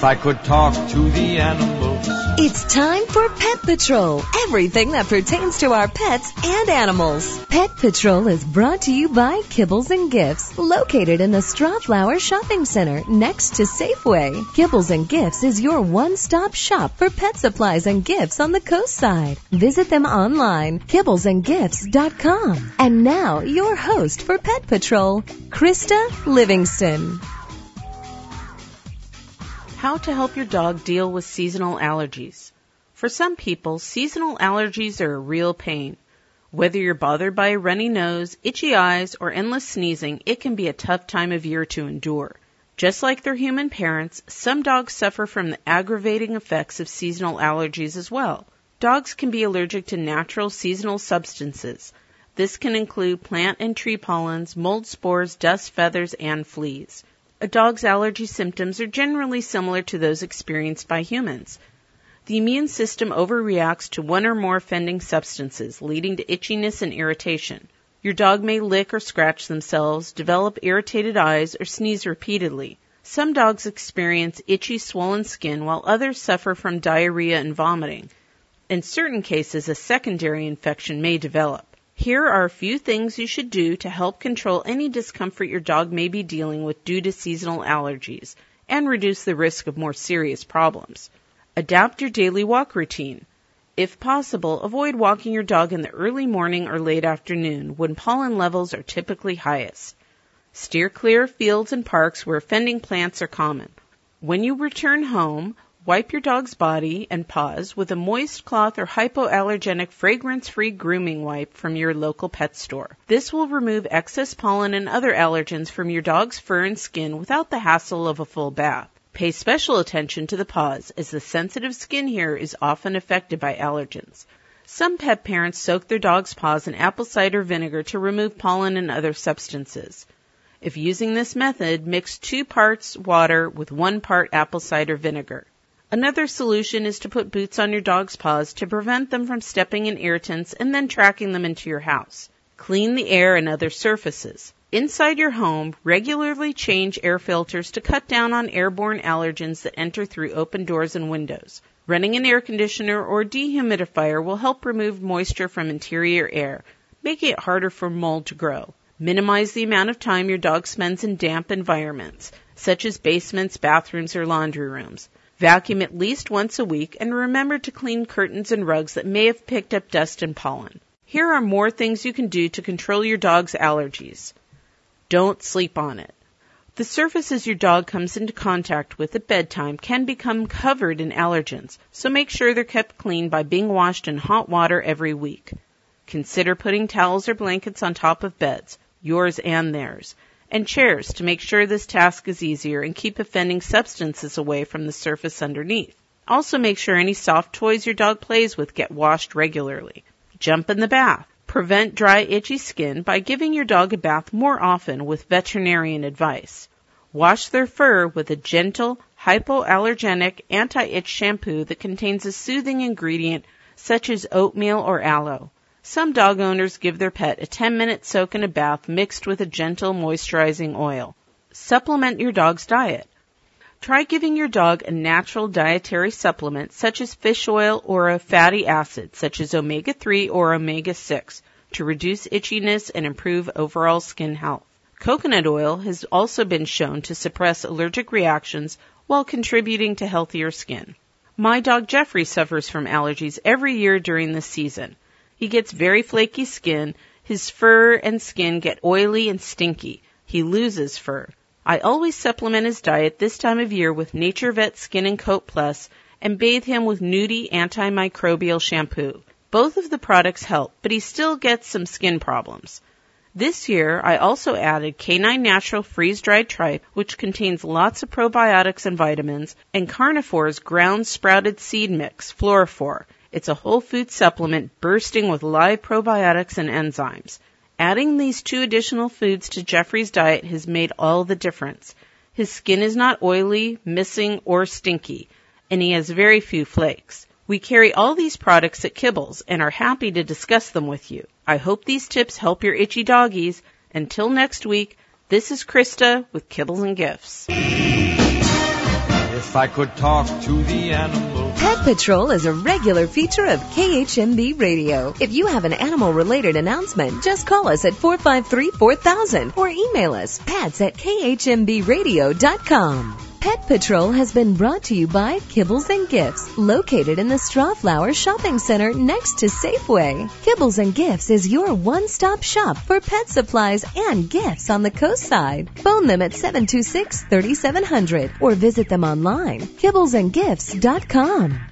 If I could talk to the animals. It's time for Pet Patrol, everything that pertains to our pets and animals. Pet Patrol is brought to you by Kibbles and Gifts, located in the Strawflower Shopping Center next to Safeway. Kibbles and Gifts is your one-stop shop for pet supplies and gifts on the coast side. Visit them online, kibblesandgifts.com. And now, your host for Pet Patrol, Krista Livingston. How to help your dog deal with seasonal allergies. For some people, seasonal allergies are a real pain. Whether you're bothered by a runny nose, itchy eyes, or endless sneezing, it can be a tough time of year to endure. Just like their human parents, some dogs suffer from the aggravating effects of seasonal allergies as well. Dogs can be allergic to natural seasonal substances. This can include plant and tree pollens, mold spores, dust, feathers, and fleas. A dog's allergy symptoms are generally similar to those experienced by humans. The immune system overreacts to one or more offending substances, leading to itchiness and irritation. Your dog may lick or scratch themselves, develop irritated eyes, or sneeze repeatedly. Some dogs experience itchy, swollen skin, while others suffer from diarrhea and vomiting. In certain cases, a secondary infection may develop. Here are a few things you should do to help control any discomfort your dog may be dealing with due to seasonal allergies and reduce the risk of more serious problems. Adapt your daily walk routine. If possible, avoid walking your dog in the early morning or late afternoon when pollen levels are typically highest. Steer clear of fields and parks where offending plants are common. When you return home, wipe your dog's body and paws with a moist cloth or hypoallergenic fragrance-free grooming wipe from your local pet store. This will remove excess pollen and other allergens from your dog's fur and skin without the hassle of a full bath. Pay special attention to the paws, as the sensitive skin here is often affected by allergens. Some pet parents soak their dog's paws in apple cider vinegar to remove pollen and other substances. If using this method, mix 2 parts water with 1 part apple cider vinegar. Another solution is to put boots on your dog's paws to prevent them from stepping in irritants and then tracking them into your house. Clean the air and other surfaces. Inside your home, regularly change air filters to cut down on airborne allergens that enter through open doors and windows. Running an air conditioner or dehumidifier will help remove moisture from interior air, making it harder for mold to grow. Minimize the amount of time your dog spends in damp environments, such as basements, bathrooms, or laundry rooms. Vacuum at least once a week, and remember to clean curtains and rugs that may have picked up dust and pollen. Here are more things you can do to control your dog's allergies. Don't sleep on it. The surfaces your dog comes into contact with at bedtime can become covered in allergens, so make sure they're kept clean by being washed in hot water every week. Consider putting towels or blankets on top of beds, yours and theirs, and chairs to make sure this task is easier and keep offending substances away from the surface underneath. Also make sure any soft toys your dog plays with get washed regularly. Jump in the bath. Prevent dry, itchy skin by giving your dog a bath more often with veterinarian advice. Wash their fur with a gentle, hypoallergenic, anti-itch shampoo that contains a soothing ingredient such as oatmeal or aloe. Some dog owners give their pet a 10-minute soak in a bath mixed with a gentle moisturizing oil. Supplement your dog's diet. Try giving your dog a natural dietary supplement such as fish oil or a fatty acid such as omega-3 or omega-6 to reduce itchiness and improve overall skin health. Coconut oil has also been shown to suppress allergic reactions while contributing to healthier skin. My dog Jeffrey suffers from allergies every year during the season. He gets very flaky skin, his fur and skin get oily and stinky. He loses fur. I always supplement his diet this time of year with NatureVet Skin and Coat Plus and bathe him with Nudie antimicrobial shampoo. Both of the products help, but he still gets some skin problems. This year, I also added Canine Natural Freeze-Dried Tripe, which contains lots of probiotics and vitamins, and Carnivore's Ground Sprouted Seed Mix, Fluorophore. It's a whole food supplement bursting with live probiotics and enzymes. Adding these 2 additional foods to Jeffrey's diet has made all the difference. His skin is not oily, missing, or stinky, and he has very few flakes. We carry all these products at Kibbles and are happy to discuss them with you. I hope these tips help your itchy doggies. Until next week, this is Krista with Kibbles and Gifts. If I could talk to the animals. Pet Patrol is a regular feature of KHMB Radio. If you have an animal-related announcement, just call us at 453-4000 or email us pets@khmbradio.com. Pet Patrol has been brought to you by Kibbles and Gifts, located in the Strawflower Shopping Center next to Safeway. Kibbles and Gifts is your one-stop shop for pet supplies and gifts on the coast side. Phone them at 726-3700 or visit them online, kibblesandgifts.com.